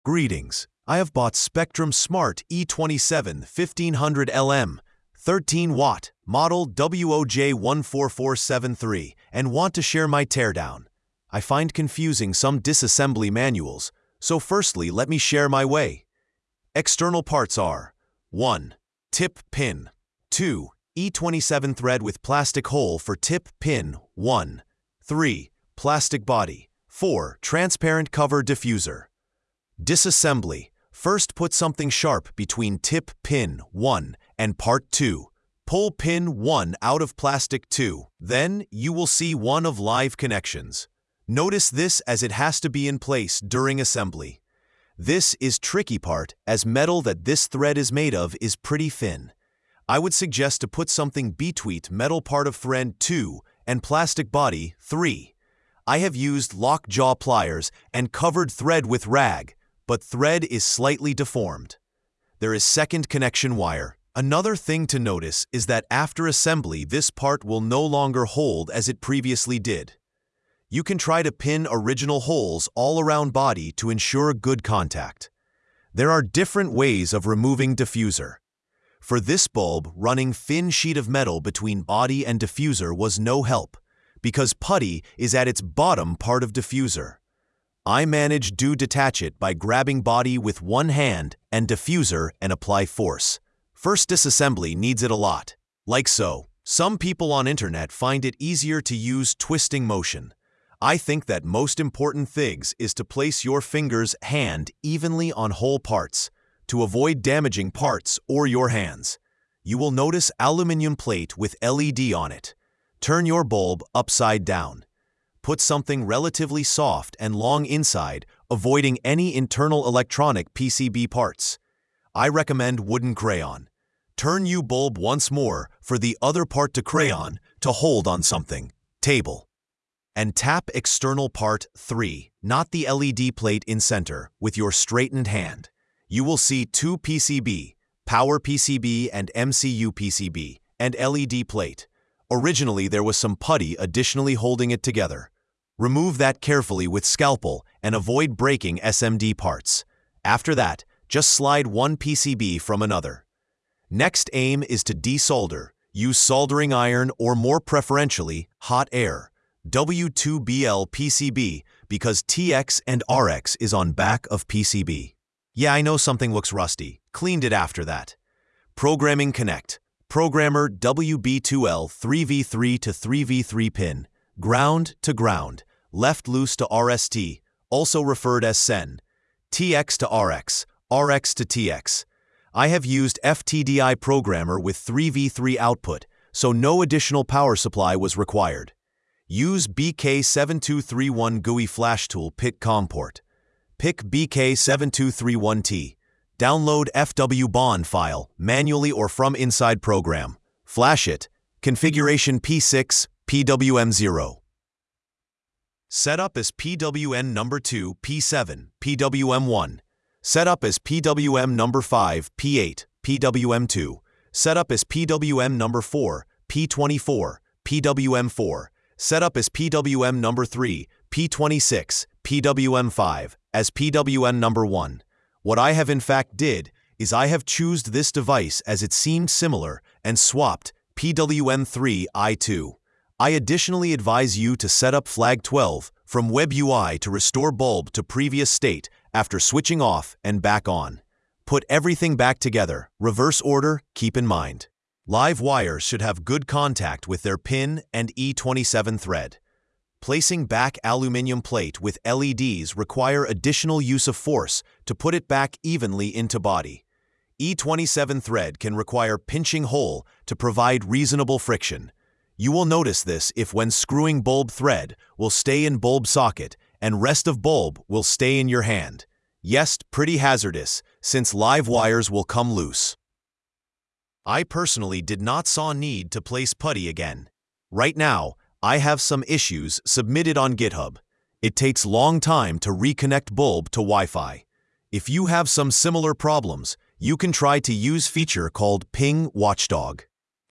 Greetings. I have bought Spectrum Smart E27 1500LM, 13 watt, model WOJ14473, and want to share my teardown. I find confusing some disassembly manuals, so firstly let me share my way. External parts are 1. Tip pin. 2. E27 thread with plastic hole for tip pin 1. 3. Plastic body. 4. Transparent cover diffuser. Disassembly. First put something sharp between tip pin 1 and part 2. Pull pin 1 out of plastic 2. Then you will see one of live connections. Notice this as it has to be in place during assembly. This is tricky part as metal that this thread is made of is pretty thin. I would suggest to put something between metal part of thread 2 and plastic body 3. I have used lockjaw pliers and covered thread with rag, but thread is slightly deformed. There is second connection wire. Another thing to notice is that after assembly this part will no longer hold as it previously did. You can try to pin original holes all around body to ensure good contact. There are different ways of removing diffuser. For this bulb, running thin sheet of metal between body and diffuser was no help, because putty is at its bottom part of diffuser. I managed to detach it by grabbing body with one hand and diffuser and apply force. First disassembly needs it a lot. Like so. Some people on internet find it easier to use twisting motion. I think that most important things is to place your fingers hand evenly on whole parts to avoid damaging parts or your hands. You will notice aluminum plate with LED on it. Turn your bulb upside down. Put something relatively soft and long inside, avoiding any internal electronic PCB parts. I recommend wooden crayon. Turn your bulb once more for the other part to crayon to hold on something, table. And tap external part 3, not the LED plate in center, with your straightened hand. You will see 2 PCB, power PCB and MCU PCB, and LED plate. Originally there was some putty additionally holding it together. Remove that carefully with scalpel and avoid breaking SMD parts. After that, just slide one PCB from another. Next aim is to desolder. Use soldering iron or more preferentially, hot air. W2BL PCB because TX and RX is on back of PCB. Yeah, I know something looks rusty. Cleaned it after that. Programming connect. Programmer WB2L 3V3 to 3V3 pin. Ground to ground. Left loose to RST, also referred as SEN. TX to RX, RX to TX. I have used FTDI programmer with 3V3 output, so no additional power supply was required. Use BK7231 GUI flash tool pick COM port. Pick BK7231T. Download FW bond file, manually or from inside program. Flash it. Configuration P6, PWM0. Setup as PWM number 2, P7, PWM1. Setup as PWM number 5, P8, PWM2. Setup as PWM number 4, P24, PWM4. Setup as PWM number 3, P26, PWM5, as PWM number 1. What I have in fact did is I have chosen this device as it seemed similar and swapped PWM3 I2. I additionally advise you to set up flag 12 from WebUI to restore bulb to previous state after switching off and back on. Put everything back together, reverse order, keep in mind. Live wires should have good contact with their pin and E27 thread. Placing back aluminum plate with LEDs require additional use of force to put it back evenly into body. E27 thread can require pinching hole to provide reasonable friction. You will notice this if when screwing bulb thread will stay in bulb socket and rest of bulb will stay in your hand. Yes, pretty hazardous since live wires will come loose. I personally did not saw need to place putty again. Right now, I have some issues submitted on GitHub. It takes long time to reconnect bulb to Wi-Fi. If you have some similar problems, you can try to use feature called Ping Watchdog.